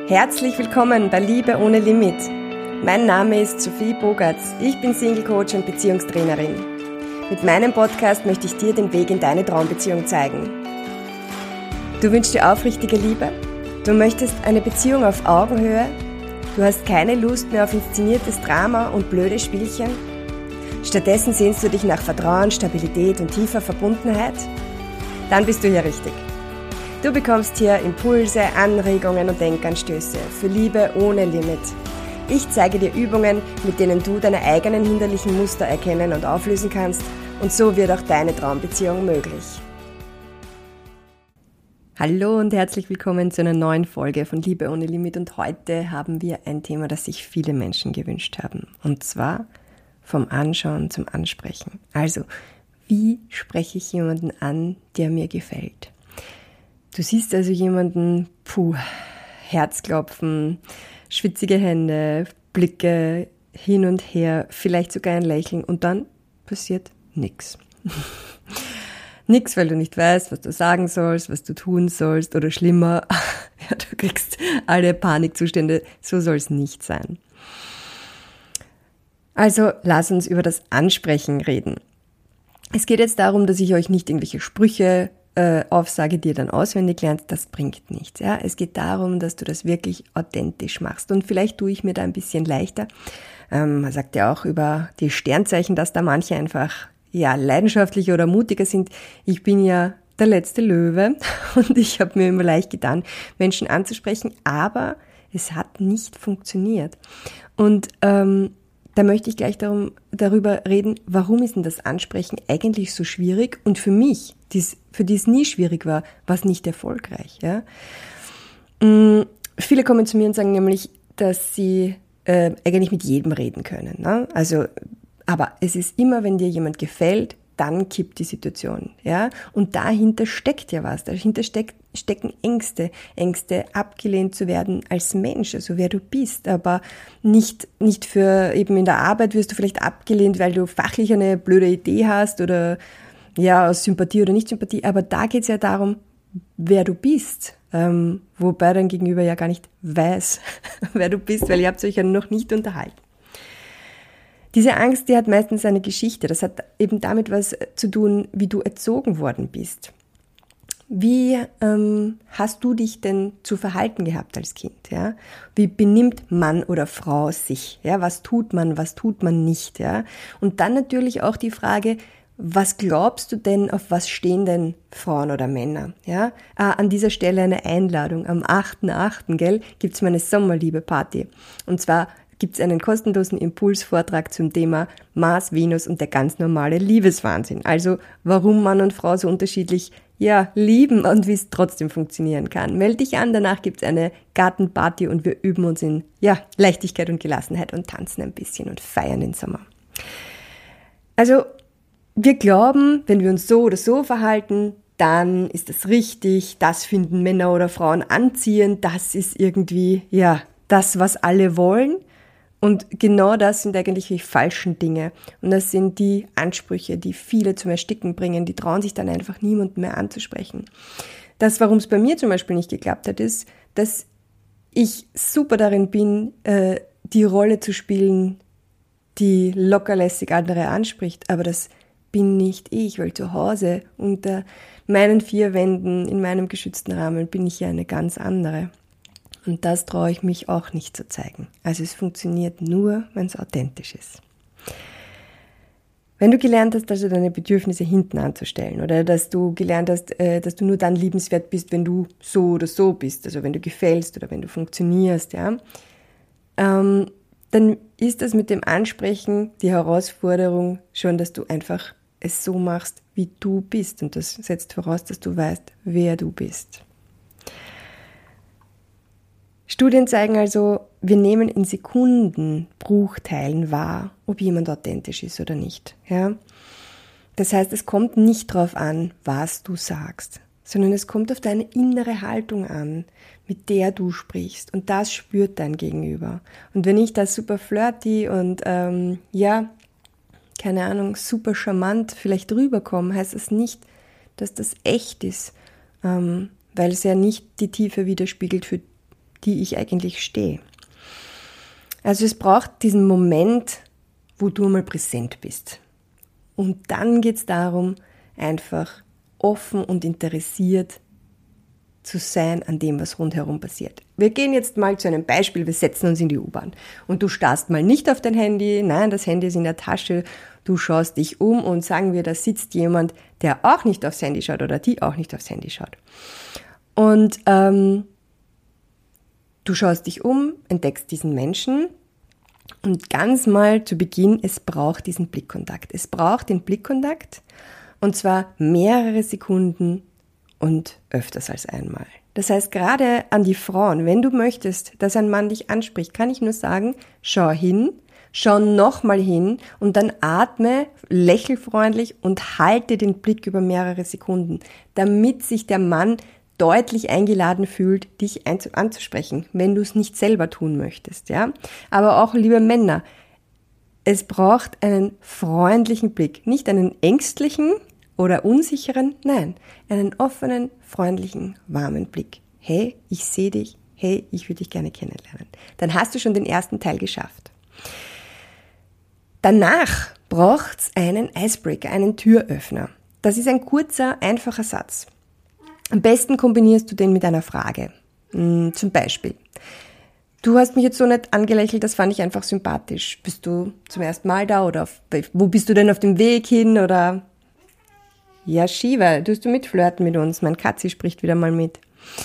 Herzlich willkommen bei Liebe ohne Limit. Mein Name ist Sophie Bogartz. Ich bin Single-Coach und Beziehungstrainerin. Mit meinem Podcast möchte ich dir den Weg in deine Traumbeziehung zeigen. Du wünschst dir aufrichtige Liebe? Du möchtest eine Beziehung auf Augenhöhe? Du hast keine Lust mehr auf inszeniertes Drama und blöde Spielchen? Stattdessen sehnst du dich nach Vertrauen, Stabilität und tiefer Verbundenheit? Dann bist du hier richtig. Du bekommst hier Impulse, Anregungen und Denkanstöße für Liebe ohne Limit. Ich zeige dir Übungen, mit denen du deine eigenen hinderlichen Muster erkennen und auflösen kannst, und so wird auch deine Traumbeziehung möglich. Hallo und herzlich willkommen zu einer neuen Folge von Liebe ohne Limit, und heute haben wir ein Thema, das sich viele Menschen gewünscht haben, und zwar vom Anschauen zum Ansprechen. Also, wie spreche ich jemanden an, der mir gefällt? Du siehst also jemanden, Herzklopfen, schwitzige Hände, Blicke hin und her, vielleicht sogar ein Lächeln, und dann passiert nichts. Nix, weil du nicht weißt, was du sagen sollst, was du tun sollst, oder schlimmer, ja, du kriegst alle Panikzustände. So soll es nicht sein. Also lass uns über das Ansprechen reden. Es geht jetzt darum, dass ich euch nicht irgendwelche Sprüche aufsage, die ihr dann auswendig lernt. Das bringt nichts. Ja? Es geht darum, dass du das wirklich authentisch machst. Und vielleicht tue ich mir da ein bisschen leichter. Man sagt ja auch über die Sternzeichen, dass da manche einfach leidenschaftlicher oder mutiger sind. Ich bin ja der letzte Löwe und ich habe mir immer leicht getan, Menschen anzusprechen, aber es hat nicht funktioniert. Und da möchte ich gleich darüber reden, warum ist denn das Ansprechen eigentlich so schwierig, und für mich, für die es nie schwierig war, war es nicht erfolgreich. Ja? Viele kommen zu mir und sagen nämlich, dass sie eigentlich mit jedem reden können. Ne? Also, aber es ist immer, wenn dir jemand gefällt, dann kippt die Situation. Ja? Und dahinter steckt ja was. Dahinter stecken Ängste, abgelehnt zu werden als Mensch, also wer du bist, aber nicht für, eben in der Arbeit wirst du vielleicht abgelehnt, weil du fachlich eine blöde Idee hast oder ja, aus Sympathie oder Nicht-Sympathie, aber da geht es ja darum, wer du bist, wobei dein Gegenüber ja gar nicht weiß, wer du bist, weil ihr habt euch ja noch nicht unterhalten. Diese Angst, die hat meistens eine Geschichte. Das hat eben damit was zu tun, wie du erzogen worden bist. Wie hast du dich denn zu verhalten gehabt als Kind? Ja? Wie benimmt Mann oder Frau sich? Ja? Was tut man nicht? Ja? Und dann natürlich auch die Frage, was glaubst du denn, auf was stehen denn Frauen oder Männer? Ja? An dieser Stelle eine Einladung. Am 8.8., gell, gibt's meine Sommerliebe-Party. Und zwar gibt's einen kostenlosen Impulsvortrag zum Thema Mars, Venus und der ganz normale Liebeswahnsinn. Also warum Mann und Frau so unterschiedlich lieben und wie es trotzdem funktionieren kann. Meld dich an, danach gibt's eine Gartenparty und wir üben uns in Leichtigkeit und Gelassenheit und tanzen ein bisschen und feiern den Sommer. Also wir glauben, wenn wir uns so oder so verhalten, dann ist das richtig, das finden Männer oder Frauen anziehend, das ist irgendwie das, was alle wollen. Und genau das sind eigentlich die falschen Dinge. Und das sind die Ansprüche, die viele zum Ersticken bringen. Die trauen sich dann einfach niemanden mehr anzusprechen. Das, warum es bei mir zum Beispiel nicht geklappt hat, ist, dass ich super darin bin, die Rolle zu spielen, die lockerlässig andere anspricht. Aber das bin nicht ich, weil zu Hause unter meinen 4 Wänden, in meinem geschützten Rahmen, bin ich ja eine ganz andere. Und das traue ich mich auch nicht zu zeigen. Also es funktioniert nur, wenn es authentisch ist. Wenn du gelernt hast, also deine Bedürfnisse hinten anzustellen, oder dass du gelernt hast, dass du nur dann liebenswert bist, wenn du so oder so bist, also wenn du gefällst oder wenn du funktionierst, dann ist das mit dem Ansprechen die Herausforderung schon, dass du einfach es so machst, wie du bist. Und das setzt voraus, dass du weißt, wer du bist. Studien zeigen also, wir nehmen in Sekundenbruchteilen wahr, ob jemand authentisch ist oder nicht. Ja? Das heißt, es kommt nicht darauf an, was du sagst, sondern es kommt auf deine innere Haltung an, mit der du sprichst. Und das spürt dein Gegenüber. Und wenn ich das super flirty und super charmant vielleicht rüberkomme, heißt das nicht, dass das echt ist, weil es ja nicht die Tiefe widerspiegelt, für die ich eigentlich stehe. Also es braucht diesen Moment, wo du mal präsent bist. Und dann geht es darum, einfach offen und interessiert zu sein an dem, was rundherum passiert. Wir gehen jetzt mal zu einem Beispiel, wir setzen uns in die U-Bahn und du starrst mal nicht auf dein Handy, nein, das Handy ist in der Tasche, du schaust dich um und sagen wir, da sitzt jemand, der auch nicht aufs Handy schaut oder die auch nicht aufs Handy schaut. Und du schaust dich um, entdeckst diesen Menschen und ganz mal zu Beginn, es braucht diesen Blickkontakt. Es braucht den Blickkontakt und zwar mehrere Sekunden und öfters als einmal. Das heißt, gerade an die Frauen, wenn du möchtest, dass ein Mann dich anspricht, kann ich nur sagen, schau hin, schau nochmal hin und dann atme, lächel freundlich und halte den Blick über mehrere Sekunden, damit sich der Mann deutlich eingeladen fühlt, dich anzusprechen, wenn du es nicht selber tun möchtest, ja. Aber auch, liebe Männer, es braucht einen freundlichen Blick, nicht einen ängstlichen oder unsicheren, nein, einen offenen, freundlichen, warmen Blick. Hey, ich sehe dich, hey, ich würde dich gerne kennenlernen. Dann hast du schon den ersten Teil geschafft. Danach braucht's einen Icebreaker, einen Türöffner. Das ist ein kurzer, einfacher Satz. Am besten kombinierst du den mit einer Frage. Zum Beispiel, du hast mich jetzt so nett angelächelt, das fand ich einfach sympathisch. Bist du zum ersten Mal da oder wo bist du denn auf dem Weg hin? Oder ja, Shiva, tust du mitflirten mit uns? Mein Katzi spricht wieder mal mit.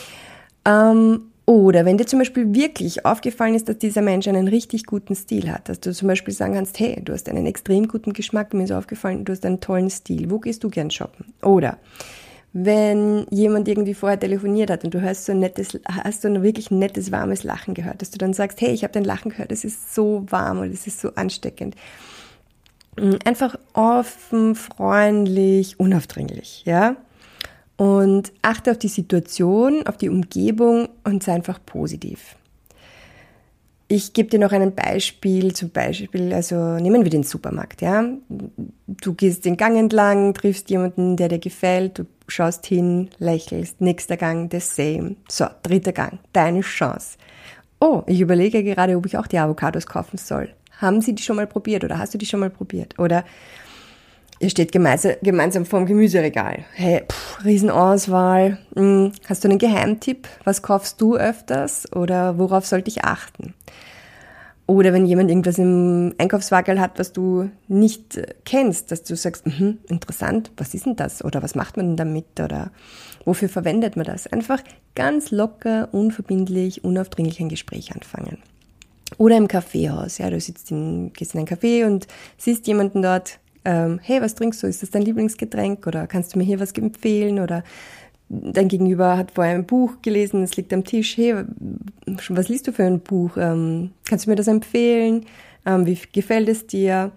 Oder wenn dir zum Beispiel wirklich aufgefallen ist, dass dieser Mensch einen richtig guten Stil hat, dass du zum Beispiel sagen kannst, hey, du hast einen extrem guten Geschmack, mir ist aufgefallen, du hast einen tollen Stil, wo gehst du gern shoppen? Oder wenn jemand irgendwie vorher telefoniert hat und du hast so ein wirklich nettes, warmes Lachen gehört, dass du dann sagst, hey, ich habe dein Lachen gehört, es ist so warm und es ist so ansteckend. Einfach offen, freundlich, unaufdringlich, ja. Und achte auf die Situation, auf die Umgebung und sei einfach positiv. Ich gebe dir noch ein Beispiel, also nehmen wir den Supermarkt, ja. Du gehst den Gang entlang, triffst jemanden, der dir gefällt, du schaust hin, lächelst, nächster Gang, the same. So, dritter Gang, deine Chance. Oh, ich überlege gerade, ob ich auch die Avocados kaufen soll. Haben Sie die schon mal probiert oder hast du die schon mal probiert? Oder ihr steht gemeinsam vorm Gemüseregal. Hey, Riesenauswahl. Hast du einen Geheimtipp? Was kaufst du öfters? Oder worauf sollte ich achten? Oder wenn jemand irgendwas im Einkaufswagen hat, was du nicht kennst, dass du sagst, interessant, was ist denn das? Oder was macht man denn damit? Oder wofür verwendet man das? Einfach ganz locker, unverbindlich, unaufdringlich ein Gespräch anfangen. Oder im Kaffeehaus, ja, du gehst in ein Café und siehst jemanden dort, hey, was trinkst du? Ist das dein Lieblingsgetränk? Oder kannst du mir hier was empfehlen? Oder dein Gegenüber hat vorher ein Buch gelesen, es liegt am Tisch. Hey, was liest du für ein Buch? Kannst du mir das empfehlen? Wie gefällt es dir?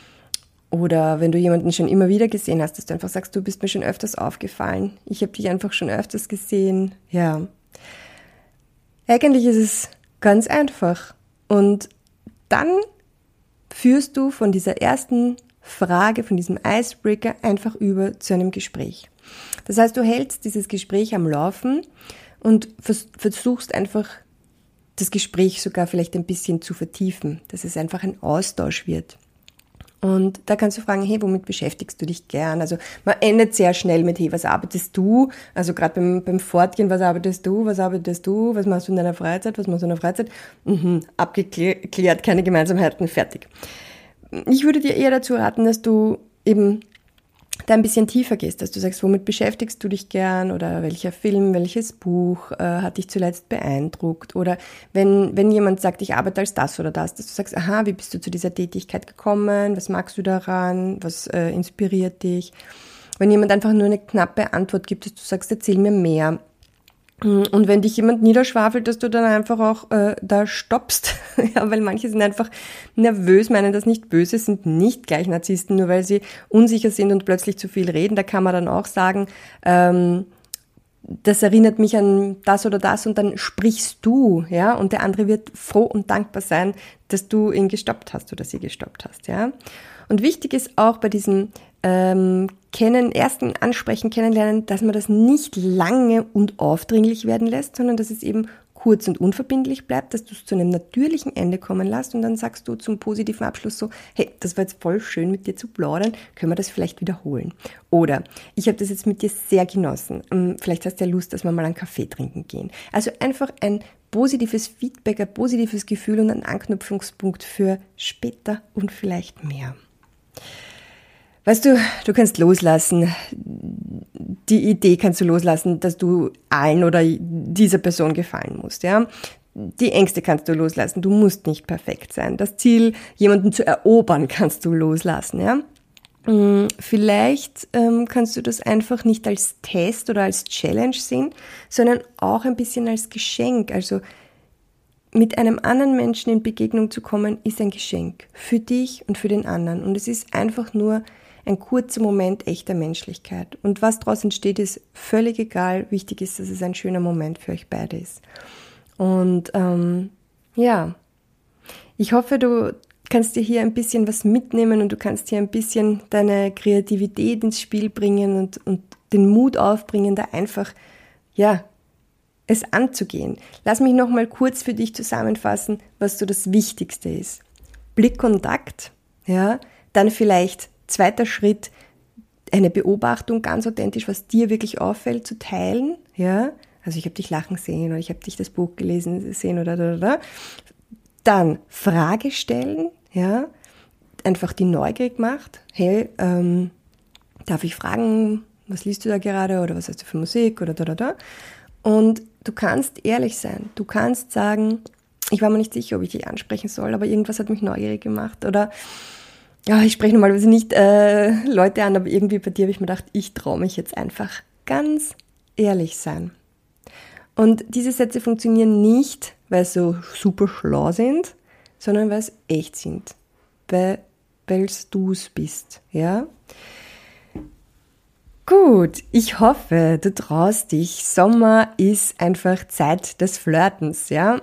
Oder wenn du jemanden schon immer wieder gesehen hast, dass du einfach sagst, du bist mir schon öfters aufgefallen. Ich habe dich einfach schon öfters gesehen. Ja. Eigentlich ist es ganz einfach. Und dann führst du von dieser ersten Frage, von diesem Icebreaker einfach über zu einem Gespräch. Das heißt, du hältst dieses Gespräch am Laufen und versuchst einfach das Gespräch sogar vielleicht ein bisschen zu vertiefen, dass es einfach ein Austausch wird. Und da kannst du fragen, hey, womit beschäftigst du dich gern? Also man endet sehr schnell mit, hey, was arbeitest du? Also gerade beim Fortgehen, was arbeitest du? Was machst du in deiner Freizeit? Was machst du in der Freizeit? Abgeklärt, keine Gemeinsamkeiten, fertig. Ich würde dir eher dazu raten, dass du eben da ein bisschen tiefer gehst, dass du sagst, womit beschäftigst du dich gern oder welcher Film, welches Buch hat dich zuletzt beeindruckt oder wenn jemand sagt, ich arbeite als das oder das, dass du sagst, aha, wie bist du zu dieser Tätigkeit gekommen, was magst du daran, was inspiriert dich? Wenn jemand einfach nur eine knappe Antwort gibt, dass du sagst, erzähl mir mehr. Und wenn dich jemand niederschwafelt, dass du dann einfach auch da stoppst, ja, weil manche sind einfach nervös, meinen das nicht böse, sind nicht gleich Narzissten, nur weil sie unsicher sind und plötzlich zu viel reden. Da kann man dann auch sagen, das erinnert mich an das oder das und dann sprichst du, ja, und der andere wird froh und dankbar sein, dass du ihn gestoppt hast oder sie gestoppt hast, ja. Und wichtig ist auch bei diesem ersten Ansprechen, Kennenlernen, dass man das nicht lange und aufdringlich werden lässt, sondern dass es eben kurz und unverbindlich bleibt, dass du es zu einem natürlichen Ende kommen lässt und dann sagst du zum positiven Abschluss so, hey, das war jetzt voll schön mit dir zu plaudern, können wir das vielleicht wiederholen? Oder, ich habe das jetzt mit dir sehr genossen, vielleicht hast du ja Lust, dass wir mal einen Kaffee trinken gehen. Also einfach ein positives Feedback, ein positives Gefühl und ein Anknüpfungspunkt für später und vielleicht mehr. Weißt du, du kannst loslassen, die Idee kannst du loslassen, dass du allen oder dieser Person gefallen musst, ja. Die Ängste kannst du loslassen, du musst nicht perfekt sein. Das Ziel, jemanden zu erobern, kannst du loslassen, ja. Vielleicht kannst du das einfach nicht als Test oder als Challenge sehen, sondern auch ein bisschen als Geschenk. Also mit einem anderen Menschen in Begegnung zu kommen, ist ein Geschenk für dich und für den anderen. Und es ist einfach nur ein kurzer Moment echter Menschlichkeit. Und was daraus entsteht, ist völlig egal. Wichtig ist, dass es ein schöner Moment für euch beide ist. Und ja, ich hoffe, du kannst dir hier ein bisschen was mitnehmen und du kannst hier ein bisschen deine Kreativität ins Spiel bringen und den Mut aufbringen, da einfach, ja, es anzugehen. Lass mich nochmal kurz für dich zusammenfassen, was so das Wichtigste ist. Blickkontakt, ja, dann vielleicht zweiter Schritt, eine Beobachtung, ganz authentisch, was dir wirklich auffällt, zu teilen, ja, also ich habe dich lachen sehen oder ich habe dich das Buch gelesen sehen oder. Dann Frage stellen, ja, einfach die neugierig macht, hey, darf ich fragen, was liest du da gerade oder was hast du für Musik oder. Und du kannst ehrlich sein, du kannst sagen, ich war mir nicht sicher, ob ich dich ansprechen soll, aber irgendwas hat mich neugierig gemacht oder ja, ich spreche normalerweise nicht Leute an, aber irgendwie bei dir habe ich mir gedacht, ich traue mich jetzt einfach ganz ehrlich sein. Und diese Sätze funktionieren nicht, weil sie so super schlau sind, sondern weil sie echt sind, weil du es bist, ja. Gut, ich hoffe, du traust dich. Sommer ist einfach Zeit des Flirtens, ja.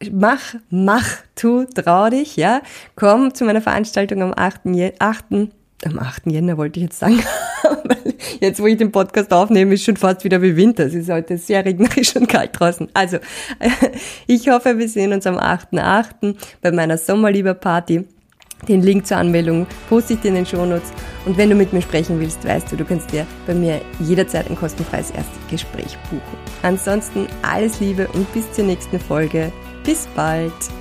Trau dich, ja. Komm zu meiner Veranstaltung am 8. Jänner wollte ich jetzt sagen. Jetzt, wo ich den Podcast aufnehme, ist schon fast wieder wie Winter. Es ist heute sehr regnerisch und kalt draußen. Also, ich hoffe, wir sehen uns am 8.8. bei meiner Sommerlieber-Party. Den Link zur Anmeldung poste ich dir in den Shownotes. Und wenn du mit mir sprechen willst, weißt du kannst dir bei mir jederzeit ein kostenfreies Erstgespräch buchen. Ansonsten alles Liebe und bis zur nächsten Folge. Bis bald!